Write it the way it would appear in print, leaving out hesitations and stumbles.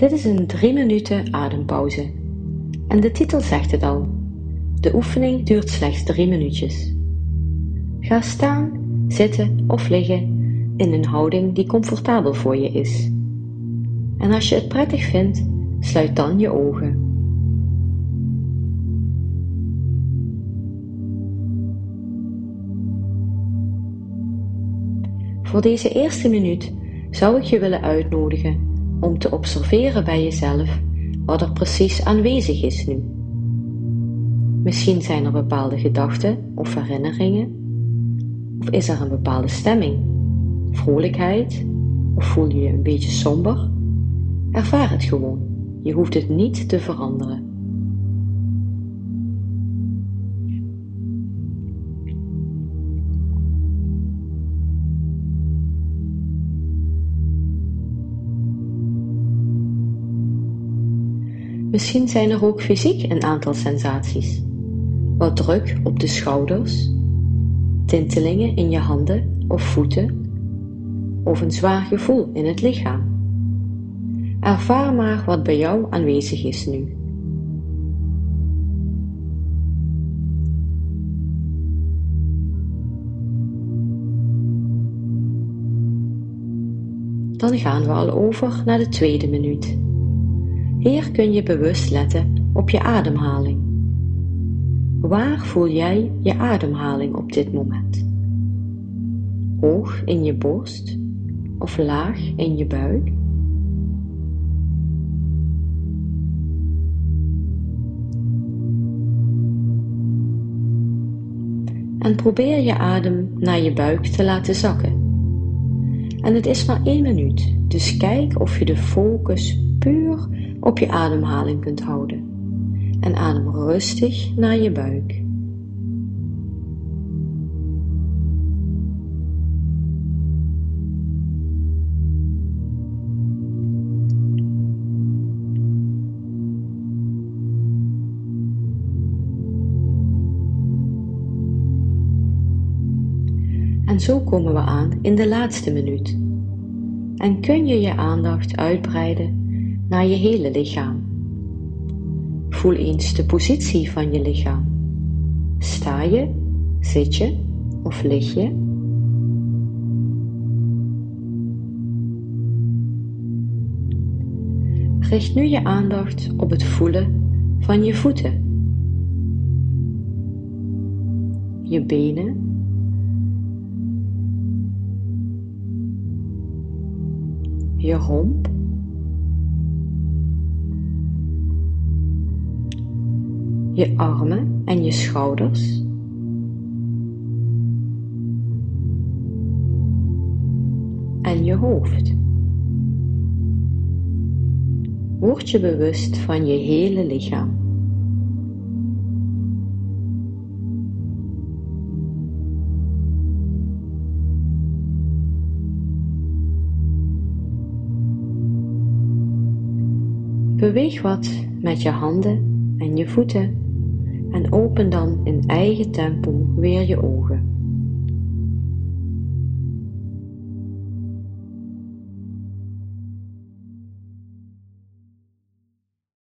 Dit is een 3 minuten adempauze. En de titel zegt het al. De oefening duurt slechts 3 minuutjes. Ga staan, zitten of liggen in een houding die comfortabel voor je is. En als je het prettig vindt, sluit dan je ogen. Voor deze eerste minuut zou ik je willen uitnodigen om te observeren bij jezelf wat er precies aanwezig is nu. Misschien zijn er bepaalde gedachten of herinneringen, of is er een bepaalde stemming, vrolijkheid, of voel je je een beetje somber? Ervaar het gewoon, je hoeft het niet te veranderen. Misschien zijn er ook fysiek een aantal sensaties. Wat druk op de schouders, tintelingen in je handen of voeten, of een zwaar gevoel in het lichaam. Ervaar maar wat bij jou aanwezig is nu. Dan gaan we al over naar de tweede minuut. Hier kun je bewust letten op je ademhaling. Waar voel jij je ademhaling op dit moment? Hoog in je borst of laag in je buik? En probeer je adem naar je buik te laten zakken. En het is maar 1 minuut, dus kijk of je de focus puur op je ademhaling kunt houden. En adem rustig naar je buik. En zo komen we aan in de laatste minuut. En kun je je aandacht uitbreiden naar je hele lichaam. Voel eens de positie van je lichaam. Sta je, zit je of lig je? Richt nu je aandacht op het voelen van je voeten, je benen, je romp, je armen en je schouders, en je hoofd. Word je bewust van je hele lichaam. Beweeg wat met je handen en je voeten en open dan in eigen tempo weer je ogen.